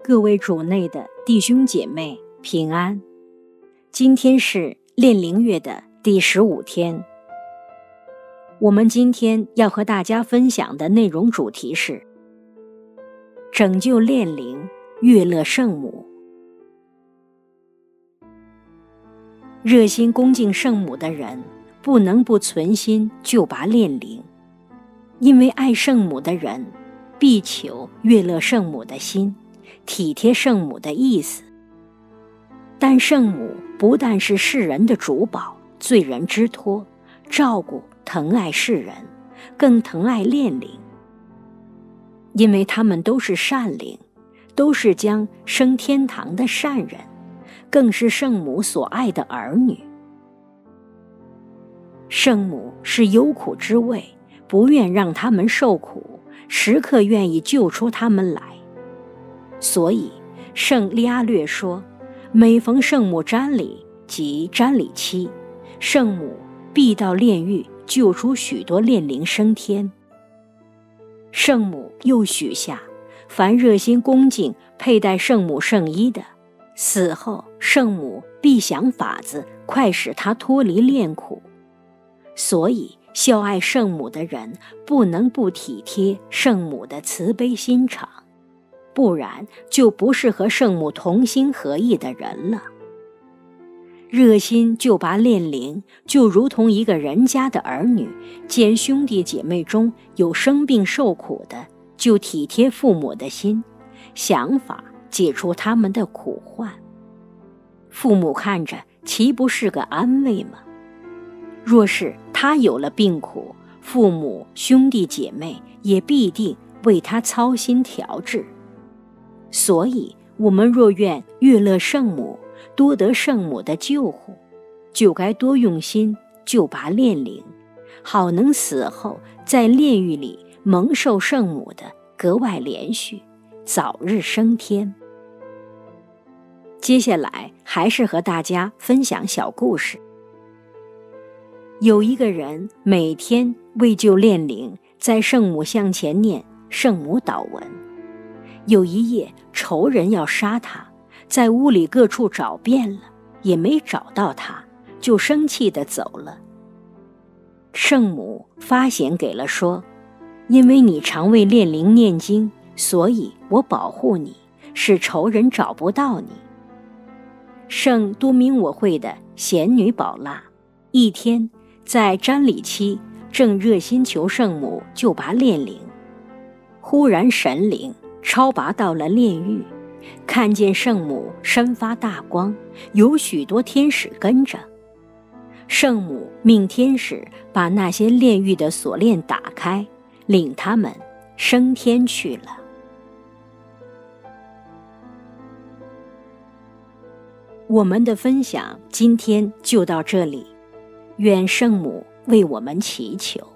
各位主内的弟兄姐妹平安。今天是炼灵月的第15天。我们今天要和大家分享的内容主题是拯救炼灵，悦乐圣母。热心恭敬圣母的人，不能不存心救拔炼灵，因为爱圣母的人必求悦乐圣母的心，体贴圣母的意思。但圣母不但是世人的主保、罪人之托，照顾疼爱世人，更疼爱炼灵，因为他们都是善灵，都是将升天堂的善人，更是圣母所爱的儿女。圣母是有苦之味，不愿让他们受苦，时刻愿意救出他们来。所以圣利阿略说，每逢圣母瞻礼及瞻礼期，圣母必到炼狱救出许多炼灵升天。圣母又许下，凡热心恭敬佩戴圣母圣衣的，死后圣母必想法子快使他脱离炼苦。所以孝爱圣母的人不能不体贴圣母的慈悲心肠，不然就不是和圣母同心合意的人了。热心救拔炼灵，就如同一个人家的儿女，见兄弟姐妹中有生病受苦的，就体贴父母的心，想法解除他们的苦患。父母看着岂不是个安慰吗？若是他有了病苦，父母兄弟姐妹也必定为他操心调治。所以我们若愿悦乐圣母，多得圣母的救护，就该多用心救拔炼灵，好能死后在炼狱里蒙受圣母的格外怜恤，早日升天。接下来还是和大家分享小故事。有一个人每天为救炼灵，在圣母像前念圣母祷文。有一夜仇人要杀他，在屋里各处找遍了，也没找到他，就生气地走了。圣母发显给了说，因为你常为炼灵念经，所以我保护你，使仇人找不到你。圣多明我会的贤女宝拉，一天在瞻礼期正热心求圣母救拔炼灵，忽然神灵超拔到了炼狱，看见圣母身发大光，有许多天使跟着。圣母命天使把那些炼狱的锁链打开，领他们升天去了。我们的分享今天就到这里，愿圣母为我们祈求。